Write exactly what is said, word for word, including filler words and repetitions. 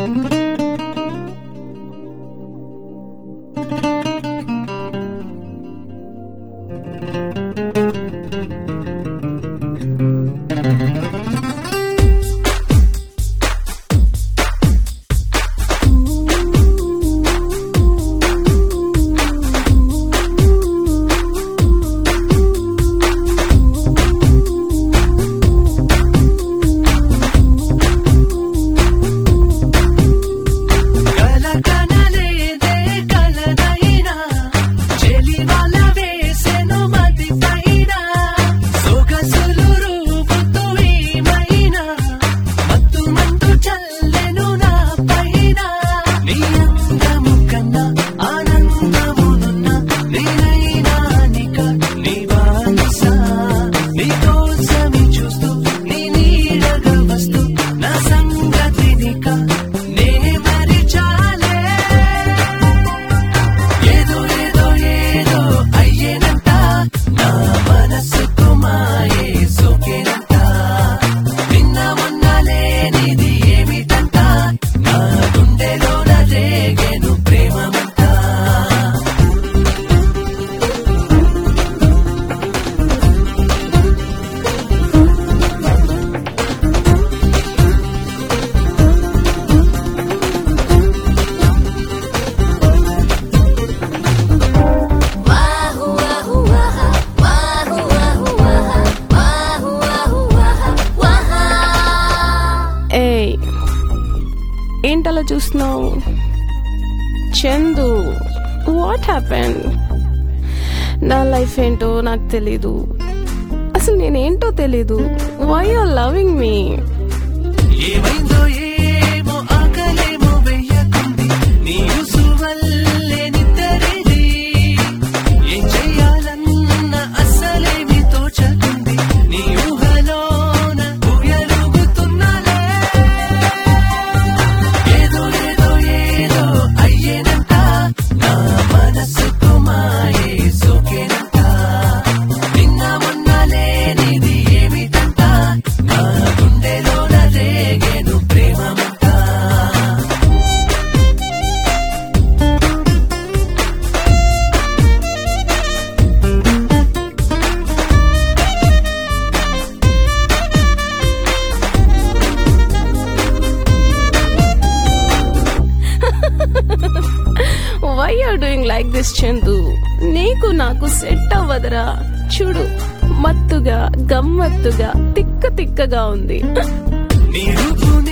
ఏంటలా చూస్తున్నావు? Chandu, what happen? నా లైఫ్ ఏంటో నాకు తెలీదు, అసలు నేనేంటో తెలీదు. Why you are loving me? ఏమైందో ఏమో ఆకలేమో వెయ్యకుంది నీ ఉసువల్లే నిద్రేది. ఏం చెయ్యాలన్న అస్సలేమి తోచకుంది నీ ఊహలోన ఊయలుగుతున్నాలే. ఏదో ఏదో ఏదో అయ్యేనంట నా మనసుకు మాయే సోకేనంట. నిన్న మొన్న లేనిది ఏమిటంట నా గుండెలోన రేగేను ప్రేమమంట. Why are doing like this Chandu? నీకు నాకు సెట్ అవ్వదురా. చూడు, మత్తుగా గమ్మత్తుగా తిక్క తిక్కగా ఉంది. నీ రూపు